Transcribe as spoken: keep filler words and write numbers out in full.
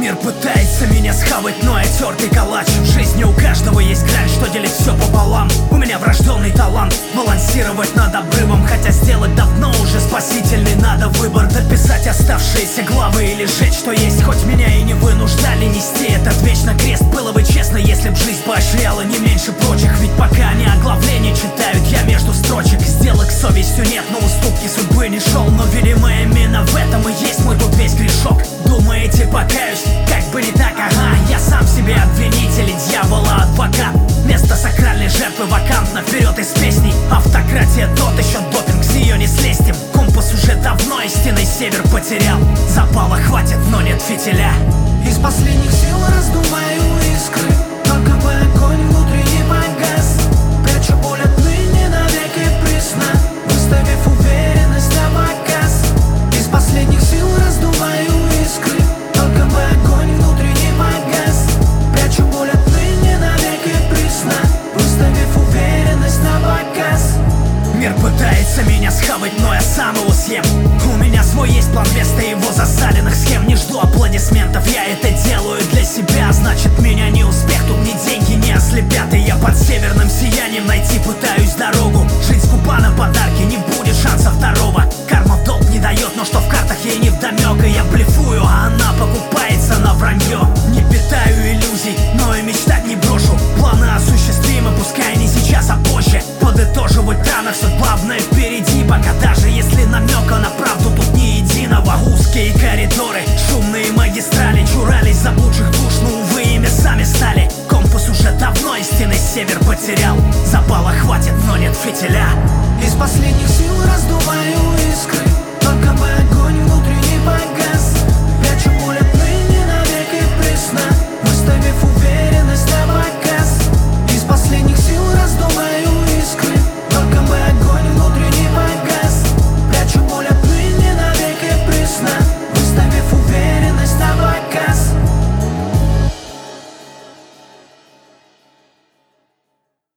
Мир пытается меня схавать, но я тёртый калач. В жизни у каждого есть грань, что делит все пополам. У меня врожденный талант балансировать над обрывом, хотя сделать давно уже спасительный надо выбор. Дописать оставшиеся главы или жечь, что есть. Хоть меня и не вынуждали нести этот вечно крест. Было бы честно, если б жизнь поощряла не меньше прочих. Ведь пока они оглавление читают, я между строчек. Сделок с совестью нет, но уступки судьбы не шел. Но видимо именно в этом и есть мой тут весь грешок. Думаете, покаюсь? Как бы не так, ага. Я сам себе обвинитель и дьявола адвокат. Место сакральной жертвы вакантно, вперед из песней. Автократия тот еще допинг, с нее не слезть им. Компас уже давно истинный север потерял. Запала хватит, но нет фитиля. Из последних сил раздуваю искры, только бы огонь внутри не погас. Прячу боль отныне навеки присно, выставив уверенность на показ. Из последних сил раздуваю искры, только бы огонь внутри не погас. Прячу боль отныне навеки присно, выставив уверенность на показ. Мир пытается меня схавать, но я сам его съем. У меня свой есть план вместо его засаленных схем. Не жду аплодисментов, я это делаю для себя. Значит, меня не успех, тут ни деньги не ослепят. И я под север